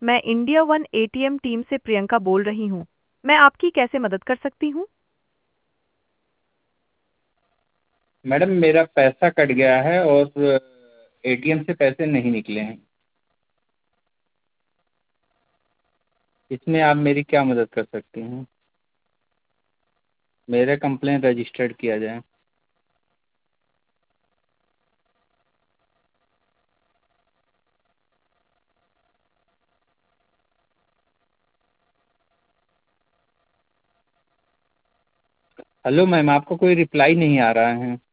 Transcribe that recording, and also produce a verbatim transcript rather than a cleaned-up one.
मैं India one ATM team से प्रियंका बोल रही हूँ। मैं आपकी कैसे मदद कर सकती हूँ? मैडम मेरा पैसा कट गया है और एटीएम से पैसे नहीं निकले हैं। इसमें आप मेरी क्या मदद कर सकती हैं? मेरा कंप्लेन रजिस्टर्ड किया जाए। हेलो मैम, आपका कोई रिप्लाई नहीं आ रहा है।